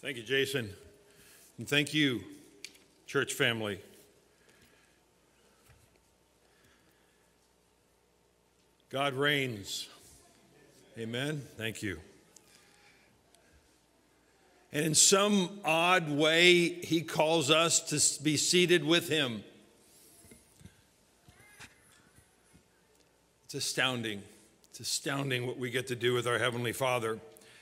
Thank you, Jason. And thank you, church family. God reigns. Amen. Thank you. And in some odd way, he calls us to be seated with him. It's astounding. It's astounding what we get to do with our Heavenly Father.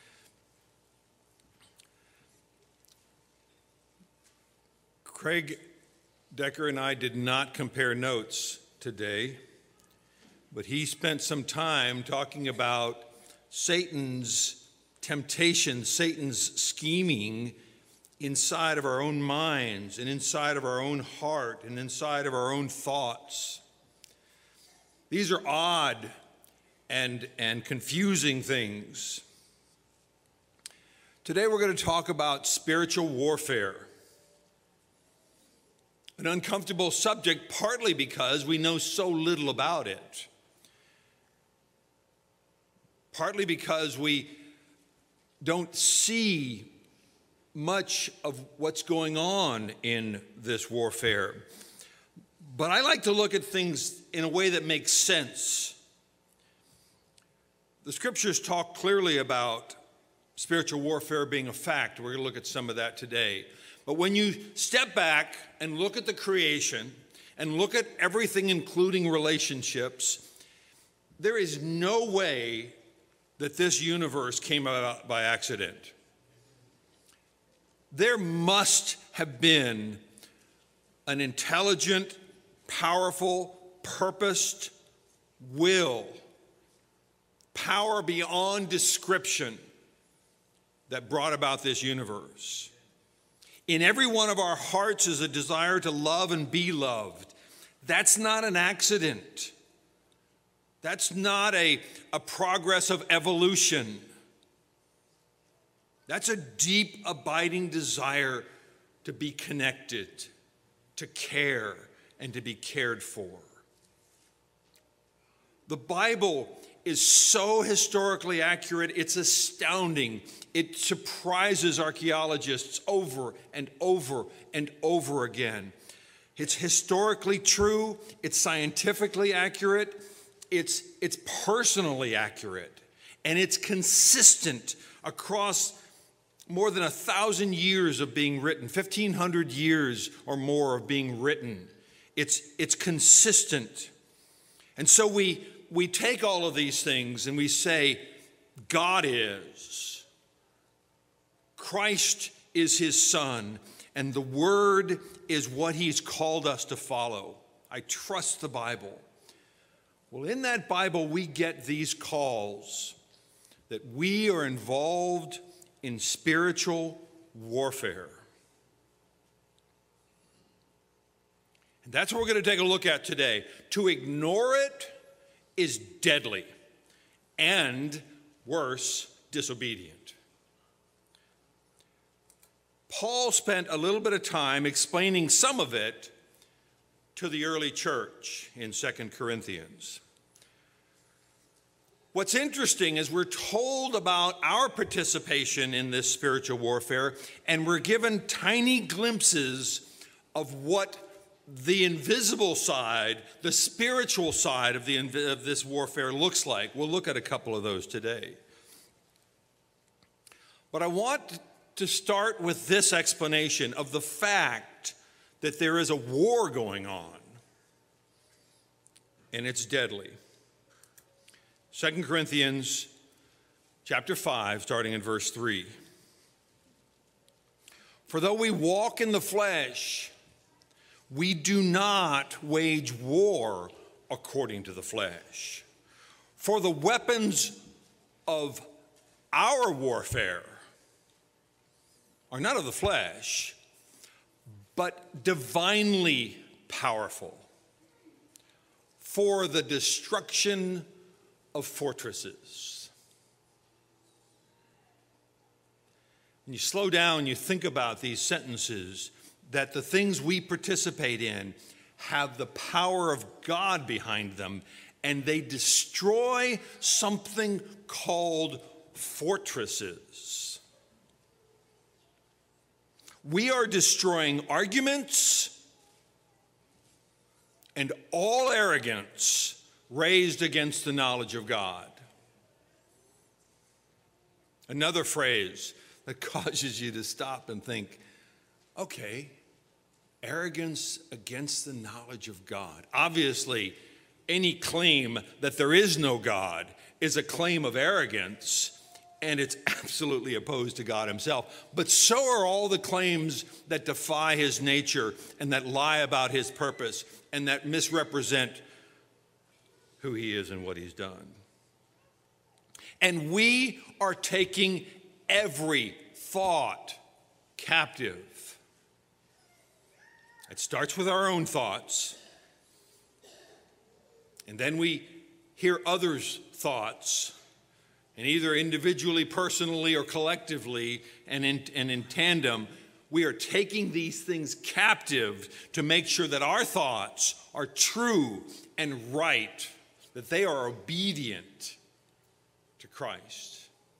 Craig Decker and I did not compare notes today, but he spent some time talking about Satan's temptation, Satan's scheming inside of our own minds and inside of our own heart and inside of our own thoughts. These are odd and confusing things. Today we're going to talk about spiritual warfare. An uncomfortable subject, partly because we know so little about it. Partly because we don't see much of what's going on in this warfare. But I like to look at things in a way that makes sense. The scriptures talk clearly about spiritual warfare being a fact. We're going to look at some of that today. But when you step back and look at the creation and look at everything, including relationships, there is no way that this universe came about by accident. There must have been an intelligent, powerful, purposed will, power beyond description that brought about this universe. In every one of our hearts is a desire to love and be loved. That's not an accident. That's not a progress of evolution. That's a deep, abiding desire to be connected, to care, and to be cared for. The Bible is so historically accurate, it's astounding. It surprises archaeologists over and over and over again. It's historically true, it's scientifically accurate, it's personally accurate, and it's consistent across more than 1,000 years of being written, 1,500 years or more of being written. It's consistent. And so we take all of these things and we say, God is. Christ is his Son, and the Word is what he's called us to follow. I trust the Bible. Well, in that Bible, we get these calls that we are involved in spiritual warfare. And that's what we're going to take a look at today. To ignore it is deadly, and worse, disobedient. Paul spent a little bit of time explaining some of it to the early church in 2 Corinthians. What's interesting is we're told about our participation in this spiritual warfare, and we're given tiny glimpses of what the invisible side, the spiritual side of this warfare looks like. We'll look at a couple of those today. But I want to start with this explanation of the fact that there is a war going on, and it's deadly. 2 Corinthians chapter 5, starting in verse 3. For though we walk in the flesh, we do not wage war according to the flesh. For the weapons of our warfare are not of the flesh, but divinely powerful for the destruction of fortresses. When you slow down, you think about these sentences, that the things we participate in have the power of God behind them, and they destroy something called fortresses. We are destroying arguments and all arrogance raised against the knowledge of God. Another phrase that causes you to stop and think, okay, arrogance against the knowledge of God. Obviously, any claim that there is no God is a claim of arrogance, and it's absolutely opposed to God himself. But so are all the claims that defy his nature and that lie about his purpose and that misrepresent who he is and what he's done. And we are taking every thought captive. It starts with our own thoughts, and then we hear others' thoughts, and either individually, personally, or collectively, and in tandem, we are taking these things captive to make sure that our thoughts are true and right, that they are obedient to Christ.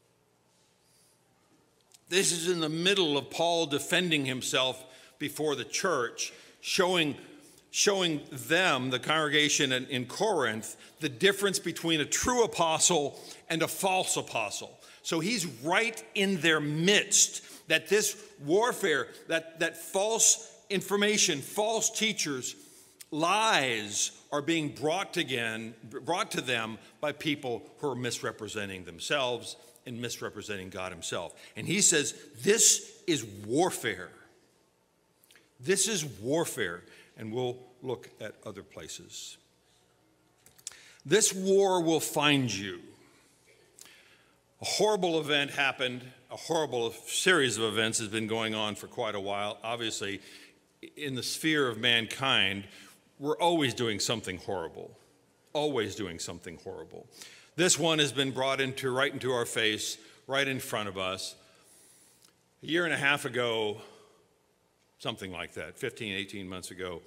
This is in the middle of Paul defending himself before the church, showing them, the congregation in Corinth, the difference between a true apostle and a false apostle. So he's right in their midst, that this warfare, that false information, false teachers, lies are being brought to them by people who are misrepresenting themselves and misrepresenting God himself. And he says, this is warfare. This is warfare. And we'll look at other places. This war will find you. A horrible event happened. A horrible series of events has been going on for quite a while. Obviously, in the sphere of mankind, we're always doing something horrible. Always doing something horrible. This one has been brought right into our face, right in front of us. A year and a half ago, something like that, 15, 18 months ago,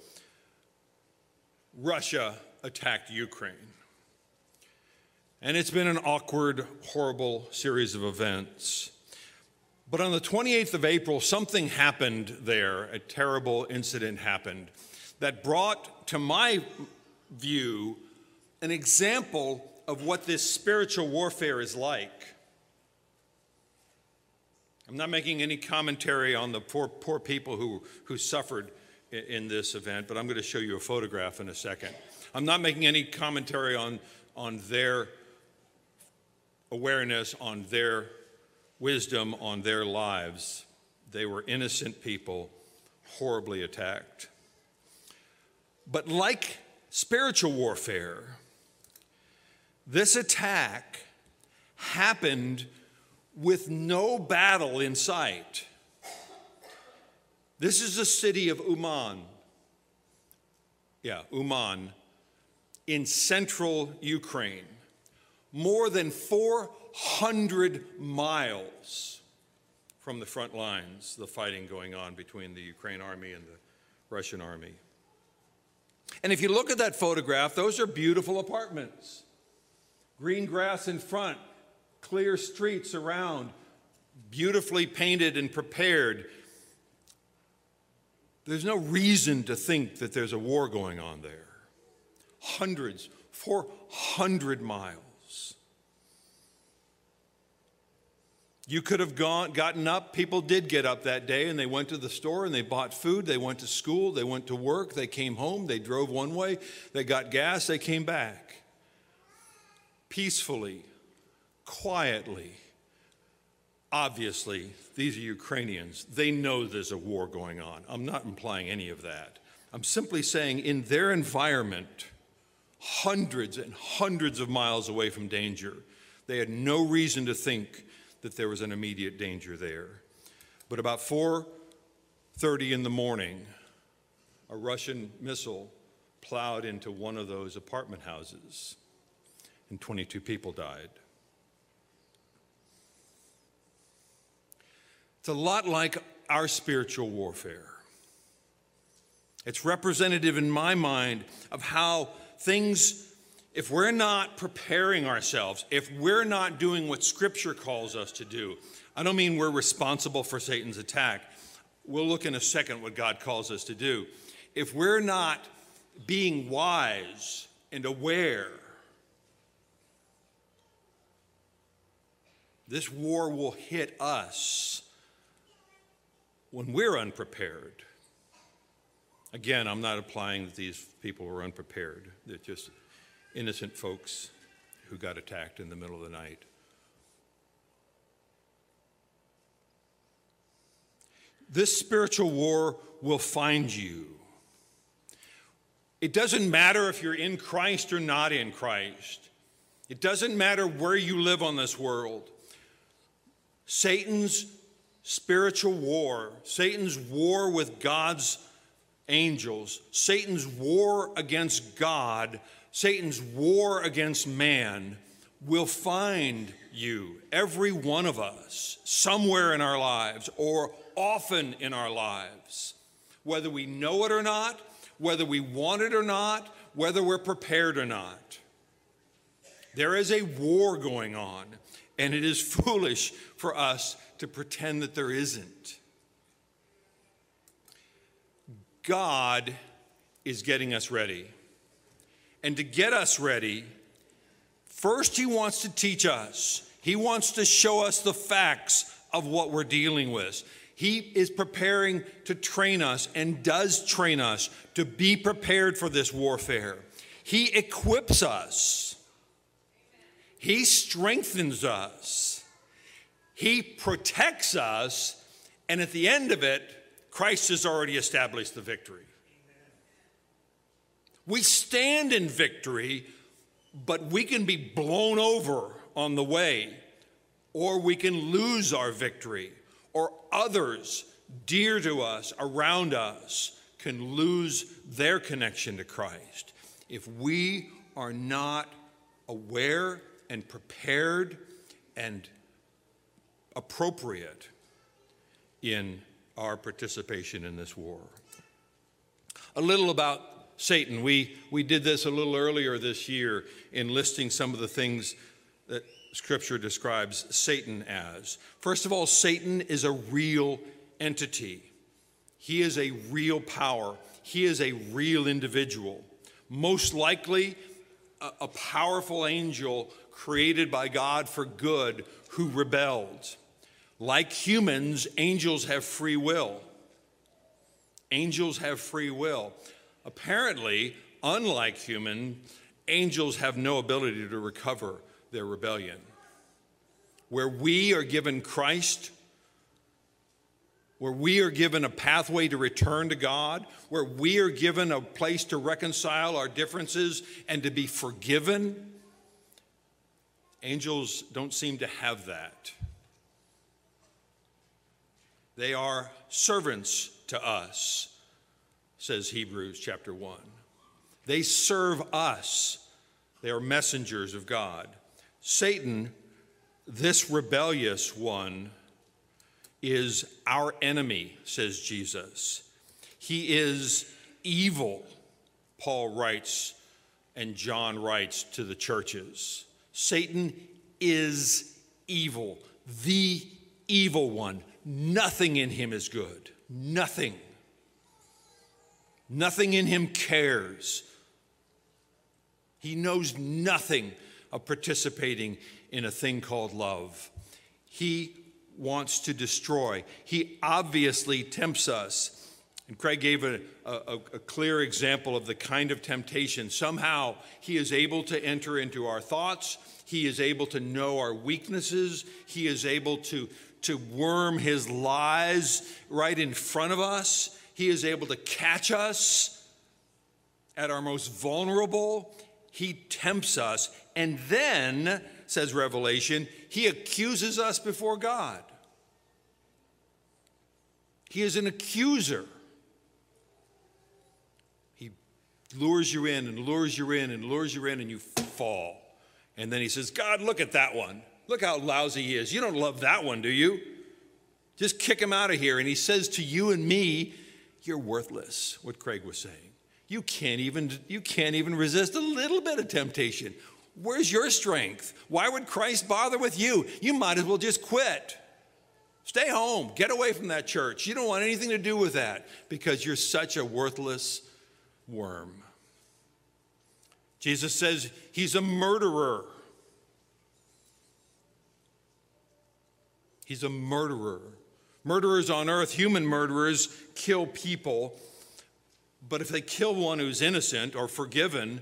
Russia attacked Ukraine. And it's been an awkward, horrible series of events. But on the 28th of April, something happened there, a terrible incident happened, that brought to my view an example of what this spiritual warfare is like. I'm not making any commentary on the poor people who suffered in this event, but I'm going to show you a photograph in a second. I'm not making any commentary on their awareness, on their wisdom, on their lives. They were innocent people, horribly attacked. But like spiritual warfare, this attack happened with no battle in sight. This is the city of Uman. Uman, in central Ukraine. More than 400 miles from the front lines, the fighting going on between the Ukraine army and the Russian army. And if you look at that photograph, those are beautiful apartments. Green grass in front, clear streets around, beautifully painted and prepared. There's no reason to think that there's a war going on there. 400 miles. You could have gotten up. People did get up that day, and they went to the store and they bought food. They went to school. They went to work. They came home. They drove one way. They got gas. They came back. Peacefully, quietly. Obviously, these are Ukrainians. They know there's a war going on. I'm not implying any of that. I'm simply saying in their environment, hundreds and hundreds of miles away from danger, they had no reason to think that there was an immediate danger there. But about 4:30 in the morning, a Russian missile plowed into one of those apartment houses, and 22 people died. It's a lot like our spiritual warfare. It's representative in my mind of how things, if we're not preparing ourselves, if we're not doing what Scripture calls us to do, I don't mean we're responsible for Satan's attack. We'll look in a second what God calls us to do. If we're not being wise and aware, this war will hit us when we're unprepared. Again, I'm not implying that these people were unprepared. They're just innocent folks who got attacked in the middle of the night. This spiritual war will find you. It doesn't matter if you're in Christ or not in Christ. It doesn't matter where you live on this world. Satan's spiritual war, Satan's war with God's angels, Satan's war against God, Satan's war against man will find you, every one of us, somewhere in our lives or often in our lives, whether we know it or not, whether we want it or not, whether we're prepared or not. There is a war going on, and it is foolish for us to pretend that there isn't. God is getting us ready. And to get us ready, first he wants to teach us. He wants to show us the facts of what we're dealing with. He is preparing to train us and does train us to be prepared for this warfare. He equips us. He strengthens us. He protects us. And at the end of it, Christ has already established the victory. We stand in victory, but we can be blown over on the way, or we can lose our victory, or others dear to us, around us, can lose their connection to Christ. If we are not aware and prepared and appropriate in our participation in this war. A little about Satan. We did this a little earlier this year in listing some of the things that Scripture describes Satan as. First of all, Satan is a real entity. He is a real power. He is a real individual. Most likely, a powerful angel created by God for good who rebelled. Like humans, angels have free will. Angels have free will. Apparently, unlike human, angels have no ability to recover their rebellion. Where we are given Christ, where we are given a pathway to return to God, where we are given a place to reconcile our differences and to be forgiven, angels don't seem to have that. They are servants to us, says Hebrews chapter 1. They serve us. They are messengers of God. Satan, this rebellious one, is our enemy, says Jesus. He is evil, Paul writes, and John writes to the churches. Satan is evil, the evil one. Nothing in him is good. Nothing. Nothing in him cares. He knows nothing of participating in a thing called love. He wants to destroy. He obviously tempts us. And Craig gave a clear example of the kind of temptation. Somehow he is able to enter into our thoughts. He is able to know our weaknesses. He is able to worm his lies right in front of us. He is able to catch us at our most vulnerable. He tempts us. And then, says Revelation, he accuses us before God. He is an accuser. He lures you in and lures you in and lures you in, and you fall. And then he says, God, look at that one. Look how lousy he is. You don't love that one, do you? Just kick him out of here. And he says to you and me, you're worthless, what Craig was saying. You can't even resist a little bit of temptation. Where's your strength? Why would Christ bother with you? You might as well just quit. Stay home. Get away from that church. You don't want anything to do with that because you're such a worthless worm. Jesus says he's a murderer. He's a murderer. Murderers on earth, human murderers, kill people. But if they kill one who's innocent or forgiven,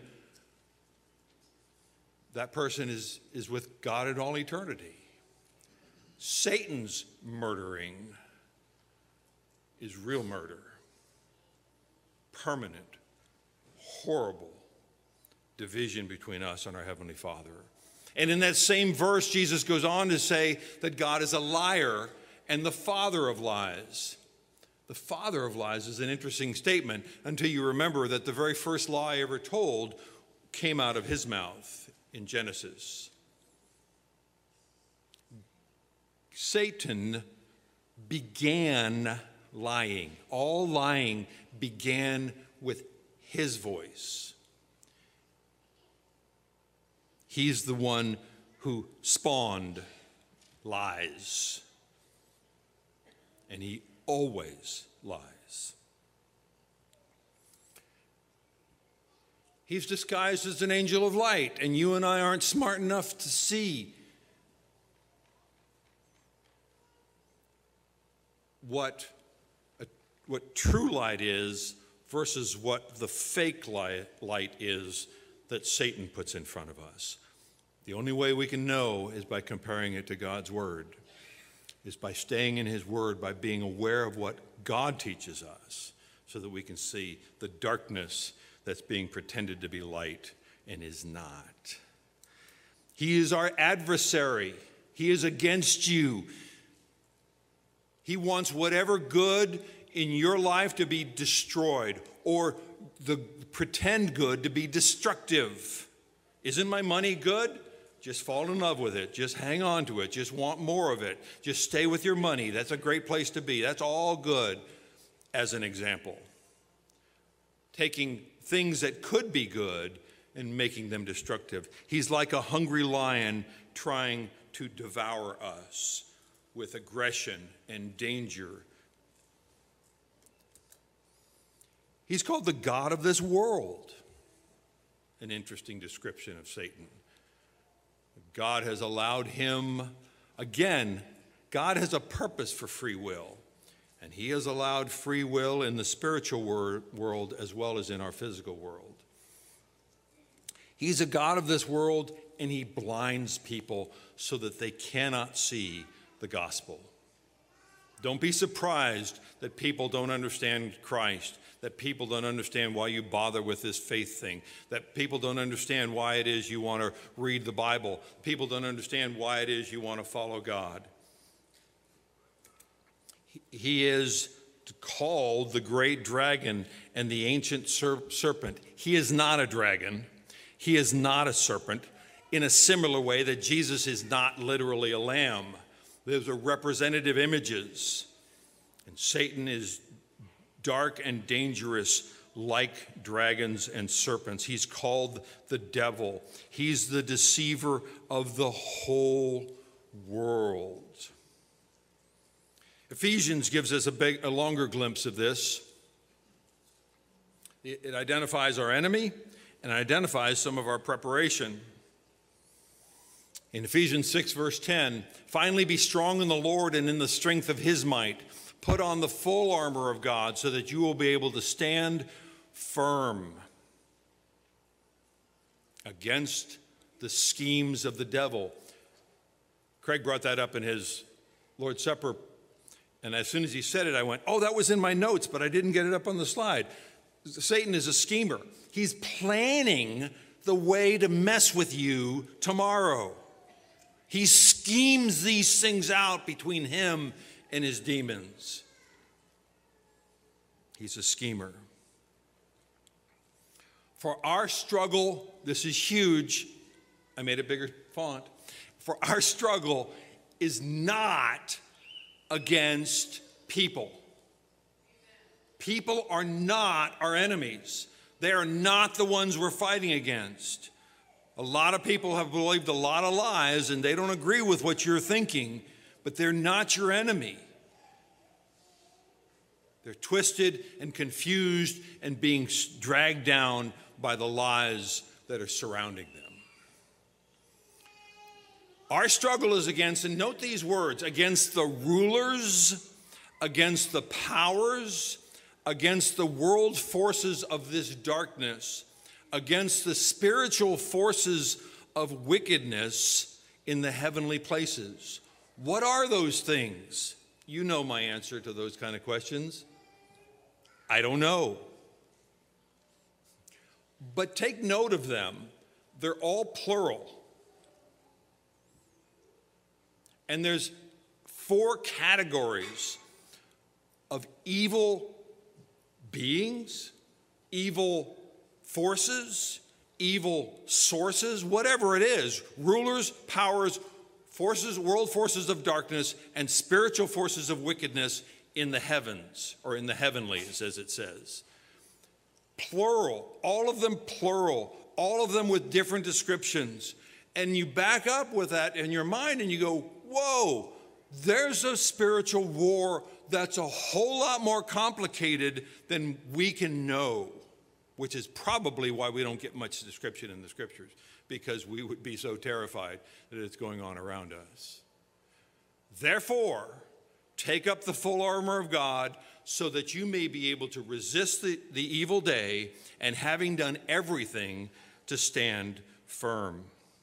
that person is with God in all eternity. Satan's murdering is real murder. Permanent, horrible division between us and our Heavenly Father. And in that same verse, Jesus goes on to say that God is a liar and the father of lies. The father of lies is an interesting statement until you remember that the very first lie ever told came out of his mouth in Genesis. Satan began lying. All lying began with his voice. He's the one who spawned lies. And he always lies. He's disguised as an angel of light, and you and I aren't smart enough to see what true light is versus what the fake light is that Satan puts in front of us. The only way we can know is by comparing it to God's word, is by staying in his word, by being aware of what God teaches us so that we can see the darkness that's being pretended to be light and is not. He is our adversary. He is against you. He wants whatever good in your life to be destroyed or the pretend good to be destructive. Isn't my money good? Just fall in love with it. Just hang on to it. Just want more of it. Just stay with your money. That's a great place to be. That's all good, as an example. Taking things that could be good and making them destructive. He's like a hungry lion trying to devour us with aggression and danger. He's called the God of this world. An interesting description of Satan. God has allowed him, again, God has a purpose for free will. And he has allowed free will in the spiritual world as well as in our physical world. He's a God of this world, and he blinds people so that they cannot see the gospel. Don't be surprised that people don't understand Christ, that people don't understand why you bother with this faith thing, that people don't understand why it is you want to read the Bible, people don't understand why it is you want to follow God. He is called the great dragon and the ancient serpent. He is not a dragon. He is not a serpent, in a similar way that Jesus is not literally a lamb. Those are representative images. And Satan is dark and dangerous like dragons and serpents. He's called the devil. He's the deceiver of the whole world. Ephesians gives us a longer glimpse of this. It identifies our enemy and identifies some of our preparation. In Ephesians 6, verse 10, finally be strong in the Lord and in the strength of his might. Put on the full armor of God so that you will be able to stand firm against the schemes of the devil. Craig brought that up in his Lord's Supper, and as soon as he said it, I went, oh, that was in my notes, but I didn't get it up on the slide. Satan is a schemer. He's planning the way to mess with you tomorrow. He schemes these things out between him and his demons. He's a schemer. For our struggle, this is huge. I made a bigger font. For our struggle is not against people. People are not our enemies. They are not the ones we're fighting against. A lot of people have believed a lot of lies and they don't agree with what you're thinking, but they're not your enemy. They're twisted and confused and being dragged down by the lies that are surrounding them. Our struggle is against, and note these words, against the rulers, against the powers, against the world forces of this darkness, against the spiritual forces of wickedness in the heavenly places. What are those things? You know my answer to those kind of questions. I don't know. But take note of them. They're all plural. And there's 4 categories of evil beings, evil forces, evil sources, whatever it is, rulers, powers, forces, world forces of darkness, and spiritual forces of wickedness in the heavens, or in the heavenlies, as it says. Plural, all of them plural, all of them with different descriptions. And you back up with that in your mind and you go, whoa, there's a spiritual war that's a whole lot more complicated than we can know, which is probably why we don't get much description in the scriptures, because we would be so terrified that it's going on around us. Therefore, take up the full armor of God so that you may be able to resist the evil day, and having done everything, to stand firm.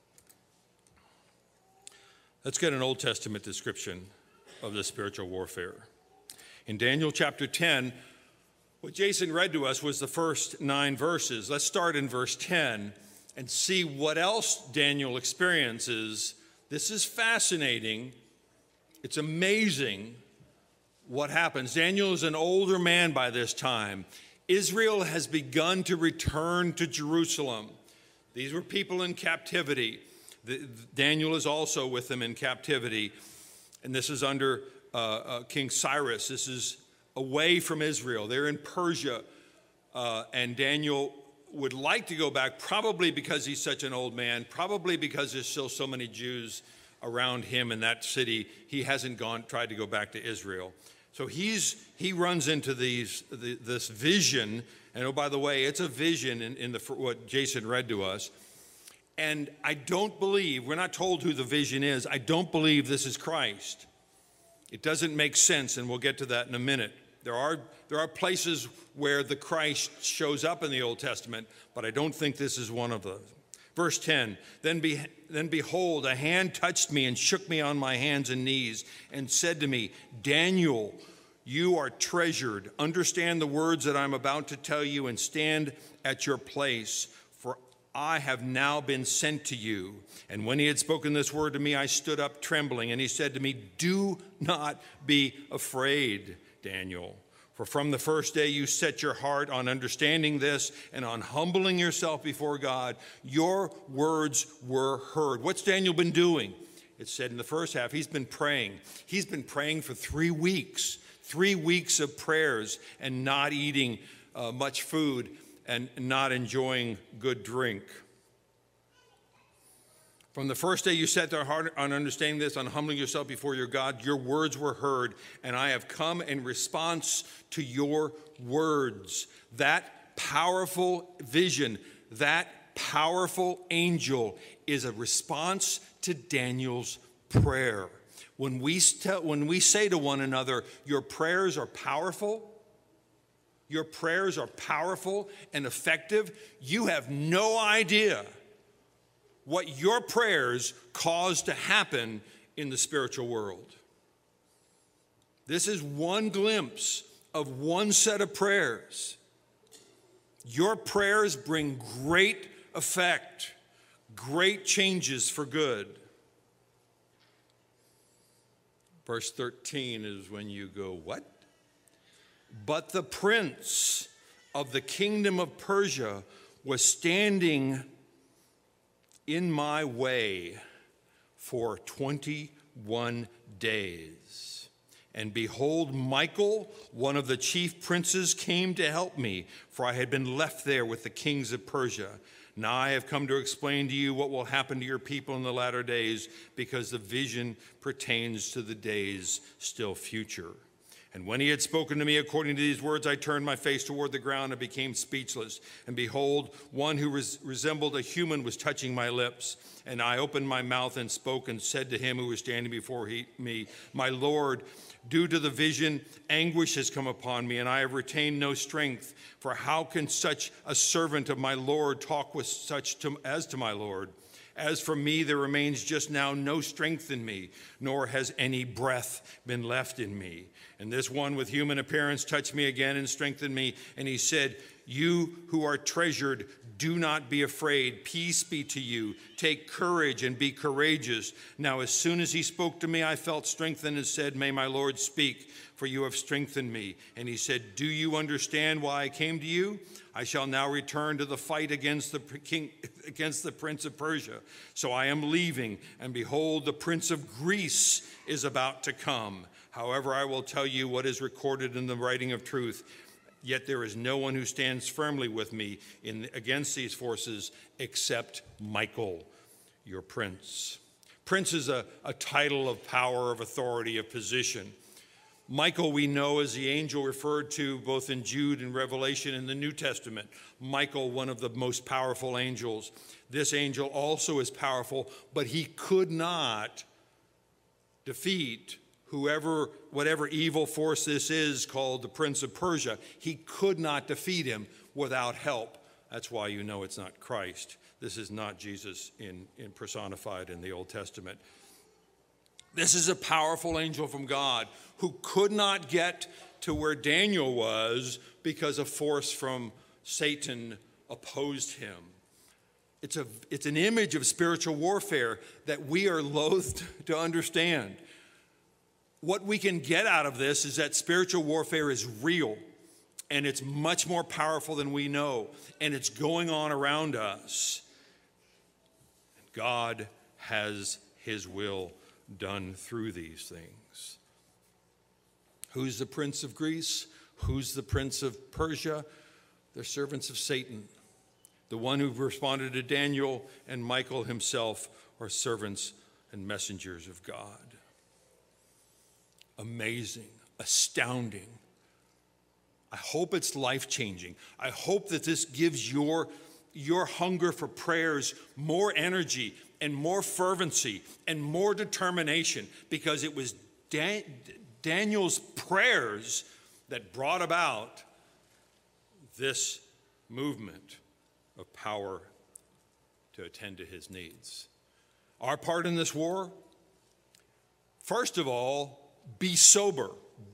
Let's get an Old Testament description of the spiritual warfare. In Daniel chapter 10, what Jason read to us was the first 9 verses. Let's start in verse 10 and see what else Daniel experiences. This is fascinating. It's amazing what happens. Daniel is an older man by this time. Israel has begun to return to Jerusalem. These were people in captivity. Daniel is also with them in captivity. And this is under King Cyrus. This is away from Israel. They're in Persia. And Daniel would like to go back, probably because he's such an old man, probably because there's still so many Jews around him in that city. He hasn't tried to go back to Israel. So he runs into this vision. And oh, by the way, it's a vision in what Jason read to us. And I don't believe, we're not told who the vision is. I don't believe this is Christ. It doesn't make sense, and we'll get to that in a minute. There are places where the Christ shows up in the Old Testament, but I don't think this is one of them. Verse 10, then behold, a hand touched me and shook me on my hands and knees and said to me, Daniel, you are treasured. Understand the words that I'm about to tell you and stand at your place, for I have now been sent to you. And when he had spoken this word to me, I stood up trembling, and he said to me, do not be afraid, Daniel. For from the first day you set your heart on understanding this and on humbling yourself before God, your words were heard. What's Daniel been doing? It said in the first half, he's been praying. He's been praying for 3 weeks, 3 weeks of prayers and not eating much food and not enjoying good drink. From the first day you set their heart on understanding this, on humbling yourself before your God, your words were heard, and I have come in response to your words. That powerful vision, that powerful angel is a response to Daniel's prayer. When we say to one another, your prayers are powerful, your prayers are powerful and effective, you have no idea what your prayers cause to happen in the spiritual world. This is one glimpse of one set of prayers. Your prayers bring great effect, great changes for good. Verse 13 is when you go, what? But the prince of the kingdom of Persia was standing in my way for 21 days. And behold, Michael, one of the chief princes, came to help me, for I had been left there with the kings of Persia. Now I have come to explain to you what will happen to your people in the latter days, because the vision pertains to the days still future. And when he had spoken to me according to these words, I turned my face toward the ground and became speechless. And behold, one who resembled a human was touching my lips. And I opened my mouth and spoke and said to him who was standing before me, My Lord, due to the vision, anguish has come upon me, and I have retained no strength. For how can such a servant of my Lord talk with such as to my Lord? As for me, there remains just now no strength in me, nor has any breath been left in me. And this one with human appearance touched me again and strengthened me. And he said, You who are treasured, do not be afraid. Peace be to you. Take courage and be courageous. Now, as soon as he spoke to me, I felt strengthened and said, May my Lord speak, for you have strengthened me. And he said, Do you understand why I came to you? I shall now return to the fight against the prince of Persia. So I am leaving, and behold, the prince of Greece is about to come. However, I will tell you what is recorded in the writing of truth. Yet there is no one who stands firmly with me against these forces except Michael, your prince. Prince is a title of power, of authority, of position. Michael, we know, is the angel referred to both in Jude and Revelation in the New Testament. Michael, one of the most powerful angels. This angel also is powerful, but he could not defeat whatever evil force this is called the Prince of Persia. He could not defeat him without help. That's why you know it's not Christ. This is not Jesus in personified in the Old Testament. This is a powerful angel from God who could not get to where Daniel was because a force from Satan opposed him. It's an image of spiritual warfare that we are loath to understand. What we can get out of this is that spiritual warfare is real, and it's much more powerful than we know, and it's going on around us. God has his will done through these things. Who's the prince of Greece? Who's the prince of Persia? They're servants of Satan. The one who responded to Daniel and Michael himself are servants and messengers of God. Amazing, astounding. I hope it's life-changing. I hope that this gives your hunger for prayers more energy and more fervency and more determination, because it was Daniel's prayers that brought about this movement of power to attend to his needs. Our part in this war, first of all, be sober,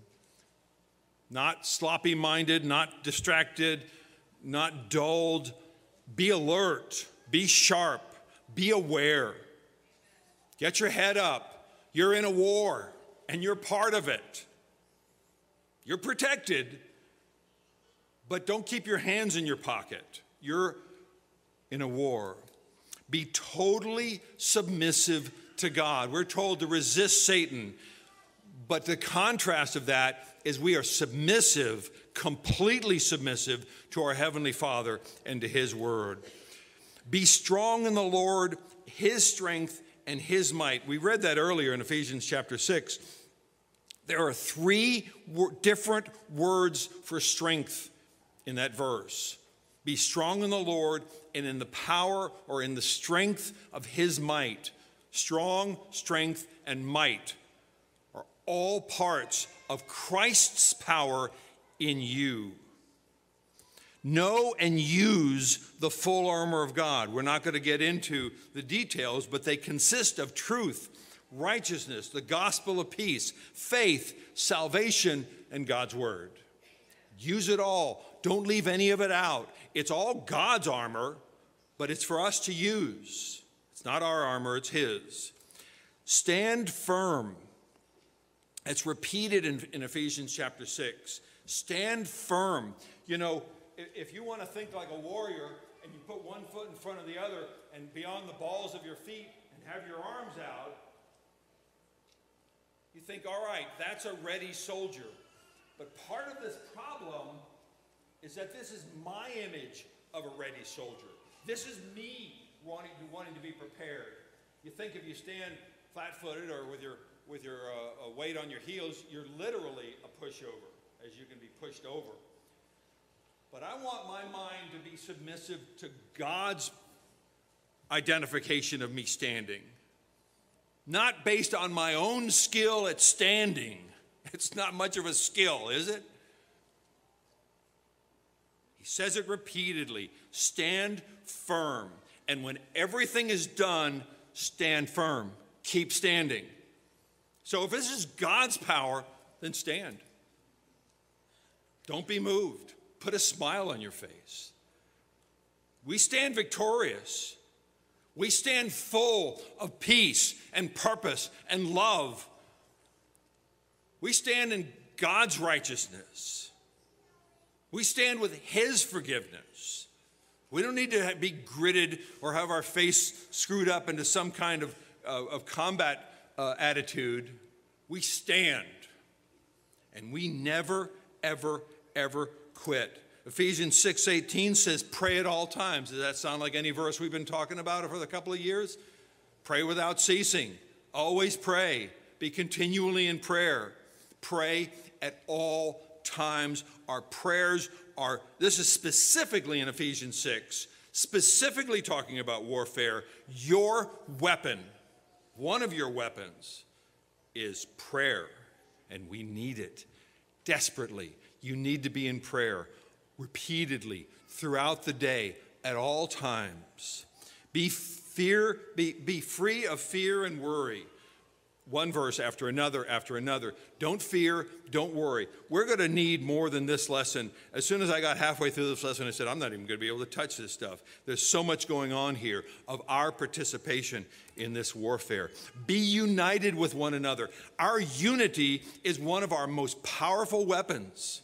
not sloppy-minded, not distracted, not dulled. Be alert, be sharp, be aware. Get your head up. You're in a war, and you're part of it. You're protected, but don't keep your hands in your pocket. You're in a war. Be totally submissive to God. We're told to resist Satan. But the contrast of that is we are submissive, completely submissive to our Heavenly Father and to his word. Be strong in the Lord, his strength and his might. We read that earlier in Ephesians chapter 6. There are three different words for strength in that verse. Be strong in the Lord and in the power or in the strength of his might. Strong, strength, and might are all parts of Christ's power in you. Know and use the full armor of God. We're not going to get into the details, but they consist of truth, righteousness, the gospel of peace, faith, salvation, and God's word. Use it all. Don't leave any of it out. It's all God's armor, but it's for us to use. It's not our armor, it's his. Stand firm. It's repeated in Ephesians chapter 6. Stand firm. You know, if you want to think like a warrior and you put one foot in front of the other and beyond the balls of your feet and have your arms out, you think, all right, that's a ready soldier. But part of this problem is that this is my image of a ready soldier. This is me wanting to be prepared. You think if you stand flat-footed or with your weight on your heels, you're literally a pushover, as you can be pushed over. But I want my mind to be submissive to God's identification of me standing, not based on my own skill at standing. It's not much of a skill, is it? He says it repeatedly, stand firm. And when everything is done, stand firm. Keep standing. So if this is God's power, then stand. Don't be moved. Put a smile on your face. We stand victorious. We stand full of peace and purpose and love. We stand in God's righteousness. We stand with His forgiveness. We don't need to be gritted or have our face screwed up into some kind of combat attitude. We stand. And we never, ever, ever quit. Ephesians 6:18 says, pray at all times. Does that sound like any verse we've been talking about for a couple of years? Pray without ceasing. Always pray. Be continually in prayer. Pray at all times. Our prayers are, this is specifically in Ephesians 6, specifically talking about warfare. Your weapon, one of your weapons, is prayer. And we need it desperately. You need to be in prayer repeatedly throughout the day at all times. Be free of fear and worry. One verse after another after another. Don't fear, don't worry. We're going to need more than this lesson. As soon as I got halfway through this lesson, I said, I'm not even going to be able to touch this stuff. There's so much going on here of our participation in this warfare. Be united with one another. Our unity is one of our most powerful weapons.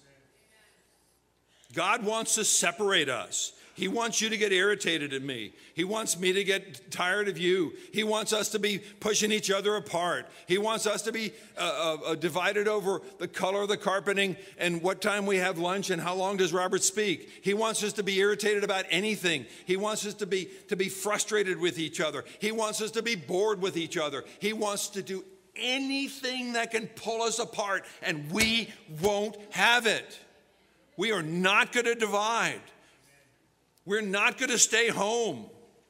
God wants to separate us. He wants you to get irritated at me. He wants me to get tired of you. He wants us to be pushing each other apart. He wants us to be divided over the color of the carpeting and what time we have lunch and how long does Robert speak. He wants us to be irritated about anything. He wants us to be frustrated with each other. He wants us to be bored with each other. He wants to do anything that can pull us apart, and we won't have it. We are not going to divide. We're not going to stay home.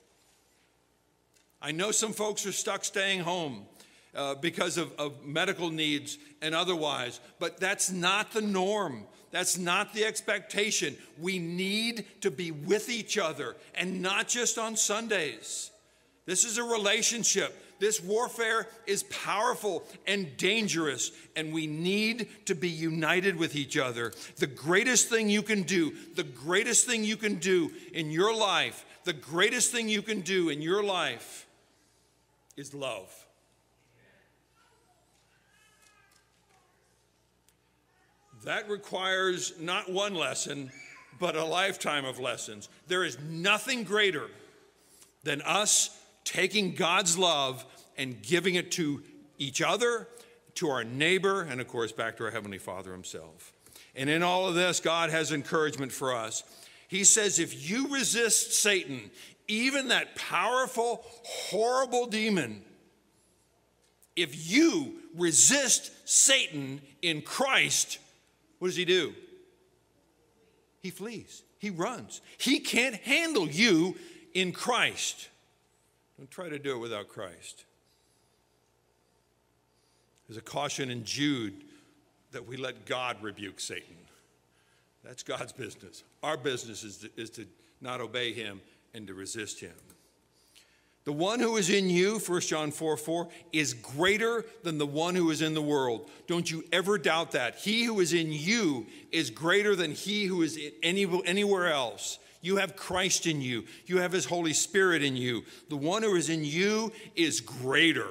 I know some folks are stuck staying home because of medical needs and otherwise, but that's not the norm. That's not the expectation. We need to be with each other, and not just on Sundays. This is a relationship. This warfare is powerful and dangerous, and we need to be united with each other. The greatest thing you can do in your life, the greatest thing you can do in your life is love. That requires not one lesson, but a lifetime of lessons. There is nothing greater than us taking God's love and giving it to each other, to our neighbor, and of course back to our Heavenly Father Himself. And in all of this, God has encouragement for us. He says, if you resist Satan, even that powerful, horrible demon, if you resist Satan in Christ, what does he do? He flees. He runs. He can't handle you in Christ. Don't try to do it without Christ. There's a caution in Jude that we let God rebuke Satan. That's God's business. Our business is to not obey him and to resist him. The one who is in you, 1 John 4:4, is greater than the one who is in the world. Don't you ever doubt that. He who is in you is greater than he who is anywhere else. You have Christ in you. You have his Holy Spirit in you. The one who is in you is greater.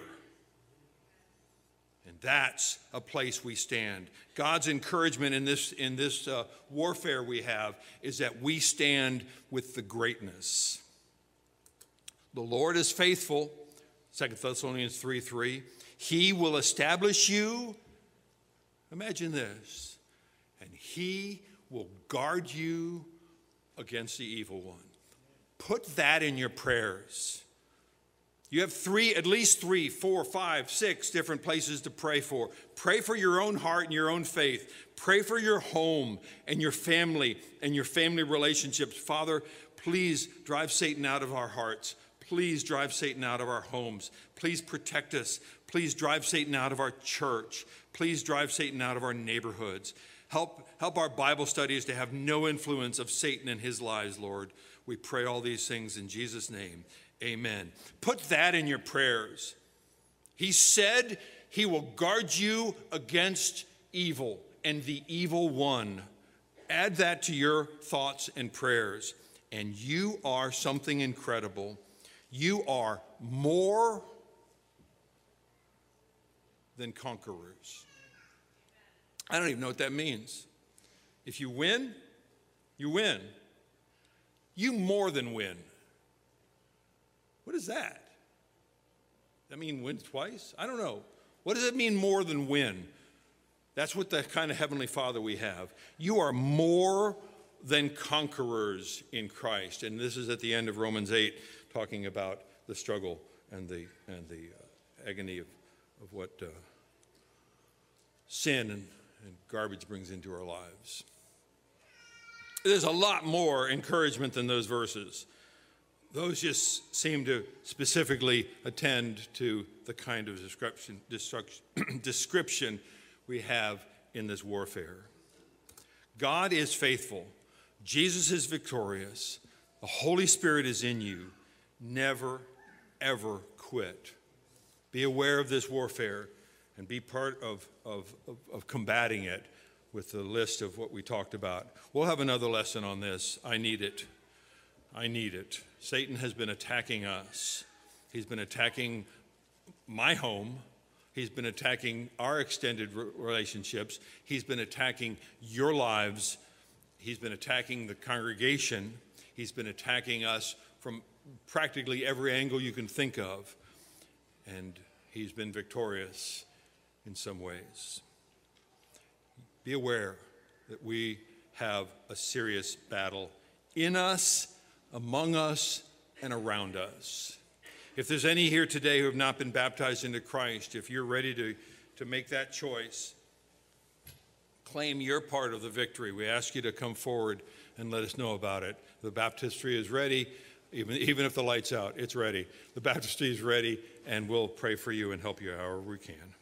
And that's a place we stand. God's encouragement in this warfare we have is that we stand with the greatness. The Lord is faithful, 2 Thessalonians 3:3. He will establish you. Imagine this. And he will guard you against the evil one. Put that in your prayers. You have at least 3, 4, 5, 6 different places to pray for. Pray for your own heart and your own faith. Pray for your home and your family relationships. Father, please drive Satan out of our hearts. Please drive Satan out of our homes. Please protect us. Please drive Satan out of our church. Please drive Satan out of our neighborhoods. Help our Bible studies to have no influence of Satan in his lives, Lord. We pray all these things in Jesus' name. Amen. Put that in your prayers. He said he will guard you against evil and the evil one. Add that to your thoughts and prayers, and you are something incredible. You are more than conquerors. I don't even know what that means. If you win, you win. You more than win. What is that? Does that mean win twice? I don't know. What does it mean more than win? That's what the kind of Heavenly Father we have. You are more than conquerors in Christ. And this is at the end of Romans 8, talking about the struggle and the agony of what sin and garbage brings into our lives. There's a lot more encouragement than those verses. Those just seem to specifically attend to the kind of description we have in this warfare. God is faithful. Jesus is victorious. The Holy Spirit is in you. Never, ever quit. Be aware of this warfare and be part of combating it with the list of what we talked about. We'll have another lesson on this. I need it. I need it. Satan has been attacking us. He's been attacking my home. He's been attacking our extended relationships. He's been attacking your lives. He's been attacking the congregation. He's been attacking us from practically every angle you can think of. And he's been victorious in some ways. Be aware that we have a serious battle in us, among us, and around us. If there's any here today who have not been baptized into Christ, if you're ready to make that choice, claim your part of the victory. We ask you to come forward and let us know about it. The baptistry is ready. Even if the light's out, it's ready. The baptistry is ready, and we'll pray for you and help you however we can.